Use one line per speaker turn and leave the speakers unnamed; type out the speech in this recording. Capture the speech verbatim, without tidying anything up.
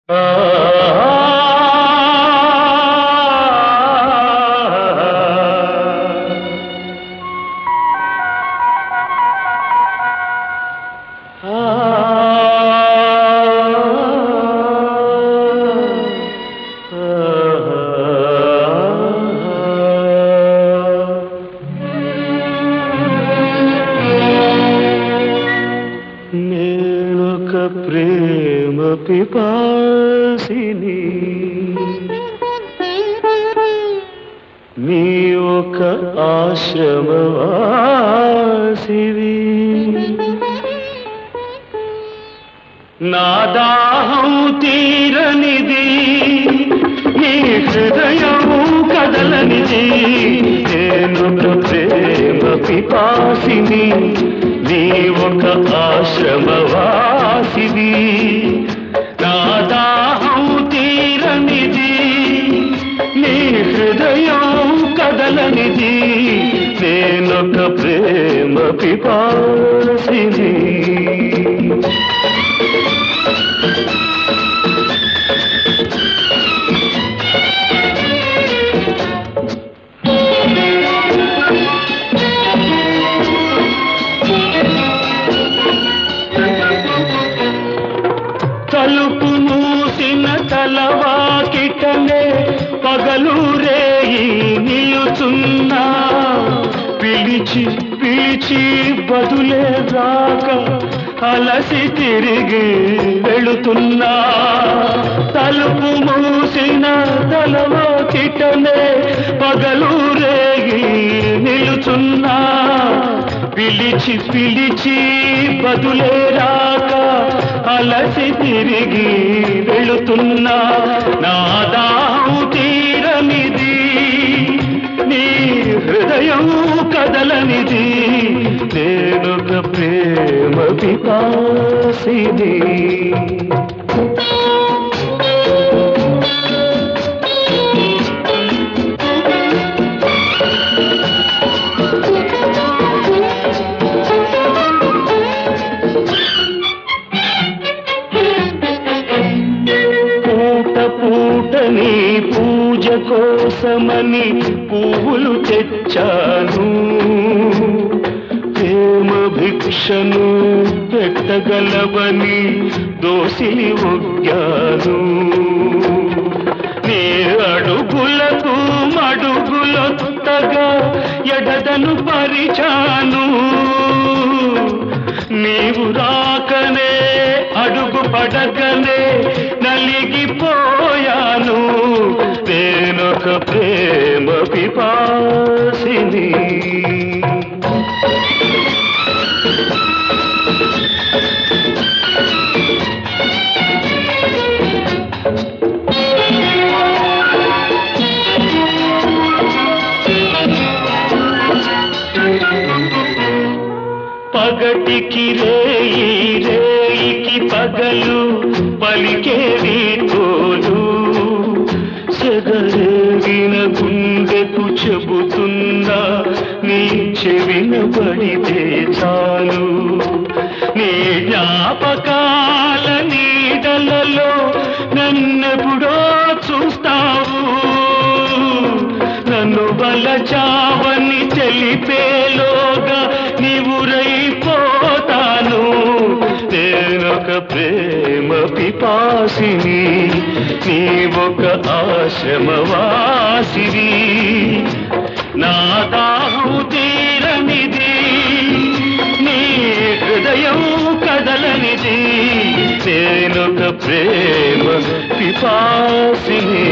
ప్రేమ పిపాసిని నీ ఒక ఆశ్రమవాసివి నా దాహం తీరనిది నీ హృదయం కదలనిది నేనొక ప్రేమ పిపాసిని నీ ఒక ఆశ్రమవాసివి నా దాహం తీరనిది నీ హృదయం కదలనిది నేనొక ప్రేమ పిపాసిని తలుపు మూసిన తలవాకిటనే పగలు రేయి నిలుచున్నా పిలిచి పిలిచి బదులే రాక అలసి తిరిగి వెళుతున్నా తలుపు మూసిన తలవాకిటనే పగలు రేయి నిలుచున్నా పిలిచి పిలిచి బదులే రాక అలసి తిరిగి వెళుతున్నా నా దాహం తీరనిది నీ హృదయం కదలనిది నేనొక ప్రేమ పిపాసిని పూటని పూజ కోసమని పువ్వులు తెచ్చాను ప్రేమ భిక్షను పెట్టగలవని దోసిలి ఒగ్గాను నీ అడుగులకు మడుగులొత్తగా ఎడదను పరిచాను నీవు రాకనే అడుగు పడకనే నలిగిపోయాను నేనొక ప్రేమ పిపాసిని పగటికి రేయి రేయికి పగలు పలికేవి తోలు సెగరేగిన గుండెకు చెబుతున్నా నీ చెవిన పడితే చాలు నీ జ్ఞాపకాల నీడలలో నన్నెప్పుడో చూస్తావు నన్ను వలచావని తెలిపేలోగా నీవురైపోతాను నేనొక ప్రేమ పిపాసిని నీ ఒక ఆశ్రమవాసివి నా దాహం తీరనిది నీ హృదయం కదలనిది నేనొక ప్రేమ పిపాసిని